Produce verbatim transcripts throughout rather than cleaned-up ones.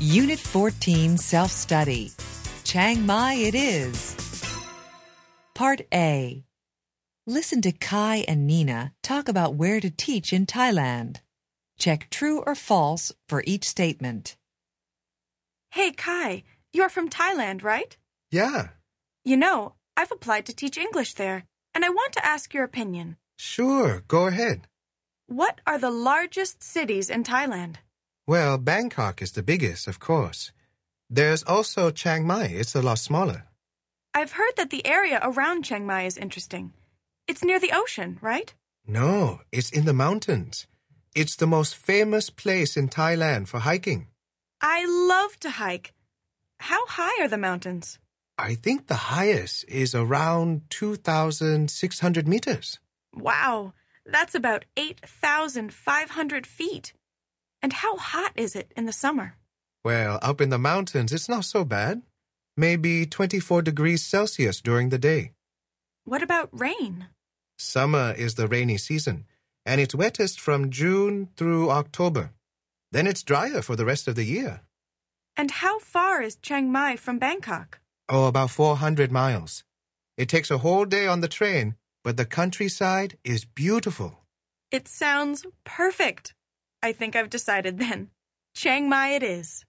Unit fourteen Self-Study. Chiang Mai it is. Part A. Listen to Kai and Nina talk about where to teach in Thailand. Check true or false for each statement. Hey, Kai, you're from Thailand, right? Yeah. You know, I've applied to teach English there, and I want to ask your opinion. Sure, go ahead. What are the largest cities in Thailand? Well, Bangkok is the biggest, of course. There's also Chiang Mai. It's a lot smaller. I've heard that the area around Chiang Mai is interesting. It's near the ocean, right? No, it's in the mountains. It's the most famous place in Thailand for hiking. I love to hike. How high are the mountains? I think the highest is around two thousand six hundred meters. Wow, that's about eight thousand five hundred feet. And how hot is it in the summer? Well, up in the mountains, it's not so bad. Maybe twenty-four degrees Celsius during the day. What about rain? Summer is the rainy season, and it's wettest from June through October. Then it's drier for the rest of the year. And how far is Chiang Mai from Bangkok? Oh, about four hundred miles. It takes a whole day on the train, but the countryside is beautiful. It sounds perfect. I think I've decided then. Chiang Mai it is.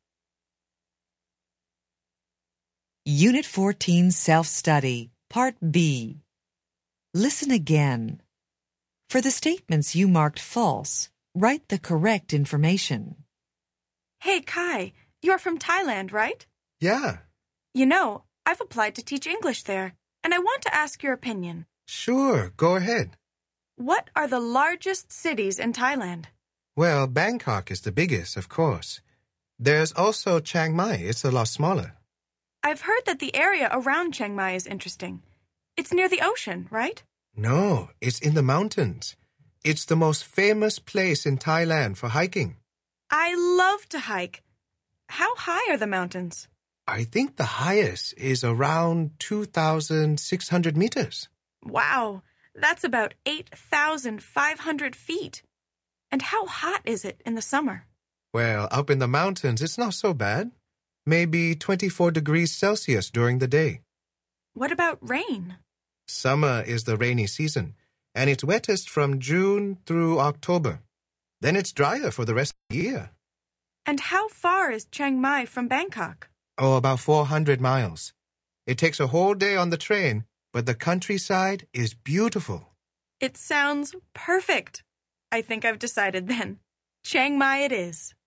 Unit fourteen Self-Study, Part B. Listen again. For the statements you marked false, write the correct information. Hey, Kai, you're from Thailand, right? Yeah. You know, I've applied to teach English there, and I want to ask your opinion. Sure, go ahead. What are the largest cities in Thailand? Well, Bangkok is the biggest, of course. There's also Chiang Mai. It's a lot smaller. I've heard that the area around Chiang Mai is interesting. It's near the ocean, right? No, it's in the mountains. It's the most famous place in Thailand for hiking. I love to hike. How high are the mountains? I think the highest is around two thousand six hundred meters. Wow, that's about eight thousand five hundred feet. And how hot is it in the summer? Well, up in the mountains, it's not so bad. Maybe twenty-four degrees Celsius during the day. What about rain? Summer is the rainy season, and it's wettest from June through October. Then it's drier for the rest of the year. And how far is Chiang Mai from Bangkok? Oh, about four hundred miles. It takes a whole day on the train, but the countryside is beautiful. It sounds perfect. I think I've decided then. Chiang Mai it is.